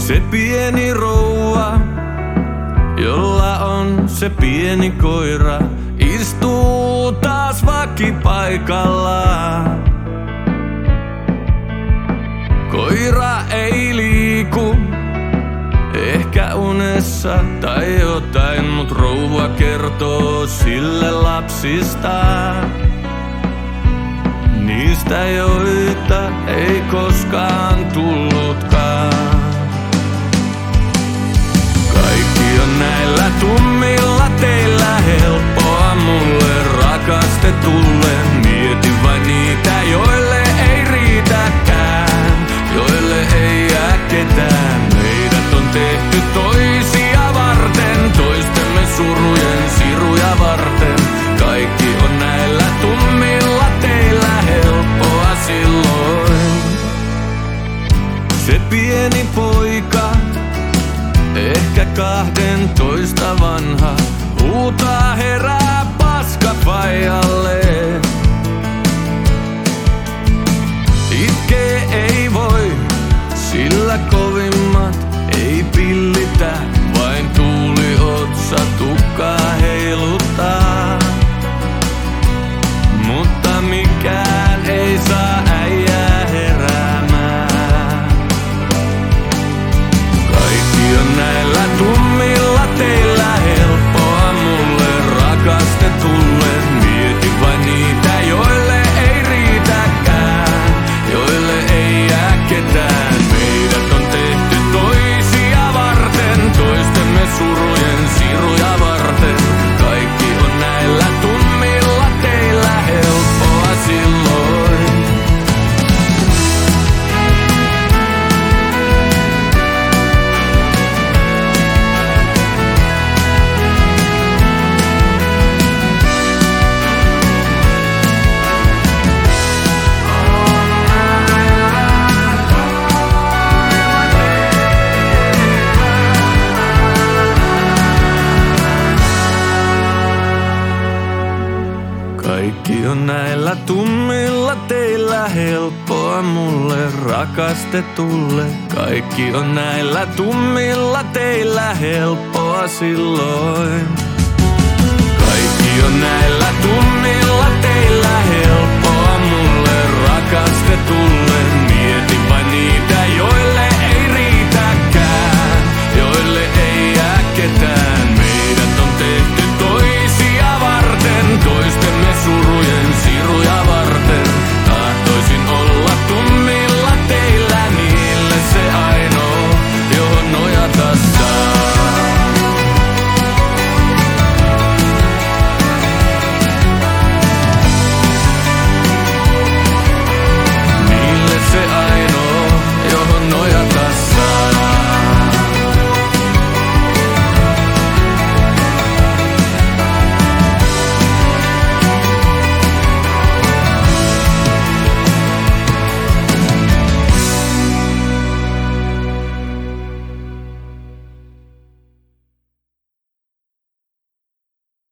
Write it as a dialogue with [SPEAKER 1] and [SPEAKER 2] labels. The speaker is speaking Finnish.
[SPEAKER 1] Se pieni rouva, jolla on se pieni koira, istuu taas vakipaikallaan. Koira ei liiku, ehkä unessa tai jotain, mut rouva kertoo sille lapsistaan. Niistä, joita ei koskaan tullutkaan. Kaikki on näillä tummilla teillä helppoa mulle rakastetulle. Mietin vain niitä, joille ei riitäkään, joille ei jää ketään. Meidät on tehty toisia varten, toistemme surujen siruja varten. Kaikki on näillä tummilla teillä helppoa silloin. Se pieni poika, ehkä 12 vanha, huutaa herää paskafaijalle. Itkee ei voi, sillä kovimmat ei pillitä, vain tuuli otsa tukkaa heiluttaa. Mutta mikään ei saa äijää heräämään. Kaikki on näillä tummilla teillä helppoa mulle rakastetulle. Mietin vain niitä, joille ei riitäkään, joille ei jää ketään. Meidät on tehty toisia varten, toistemme surujen siruja varten. Kaikki on näillä tummilla teillä helppoa silloin. Kaikki on näillä tummilla teillä helppoa mulle rakastetulle. Kaikki on näillä tummilla teillä helppoa silloin. Kaikki on näillä tummilla teillä helppoa mulle rakastetulle.